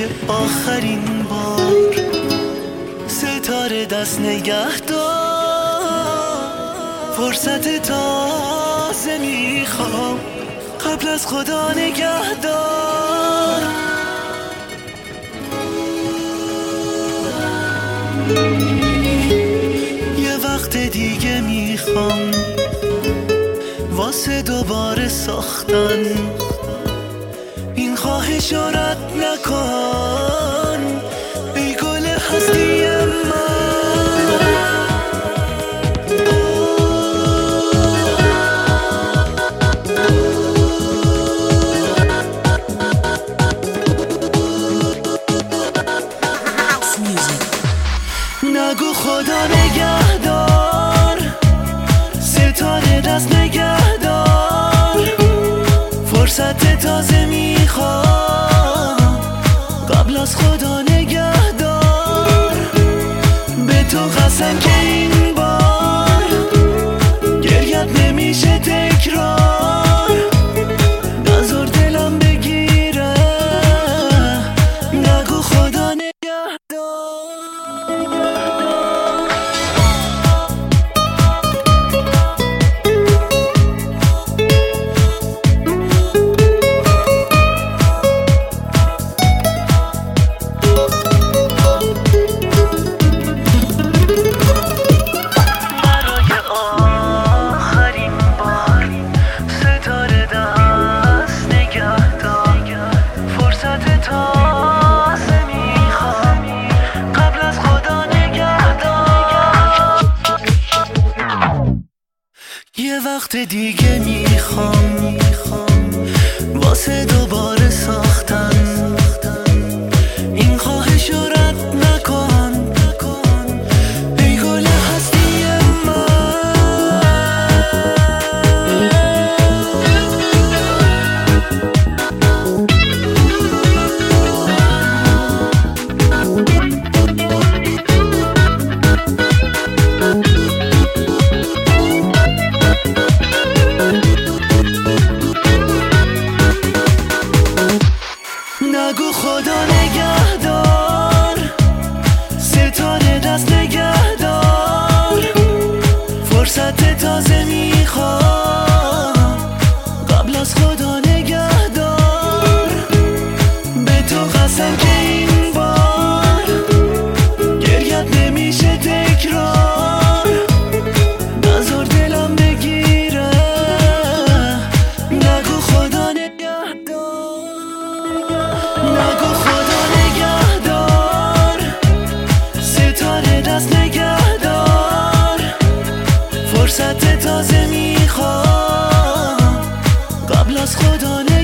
آخرین بار ستاره دست نگهدار، فرصت تازه میخوام قبل از خدا نگهدار. یه وقت دیگه میخوام واسه دوباره ساختن این خواهش رد نکن ای گل هستی من. نگو خدا نگهدار، ستاره دست نگهدار، فرصت تازه میخوام قبل از خدا نگهدار. به تو قسم که این بار گریت نمیشه تکرار، نذار دلم بگیره نگو خدا نگهدار. یه وقت دیگه میخوام واسه دوباره ساختن این خواهش رد نکن ای گل هستی من. نگو خدا نگهدار، ستاره دست نگهدار، فرصت تازه میخوام قبل از خدا نگهدار. به تو قسم که این بار گریت نمیشه تکرار، نذار دلم بگیره نگو خدا نگهدار. نگو خدا نگهدار، ستاره دست نگهدار، فرصت تازه میخوام قبل از خدا نگهدار.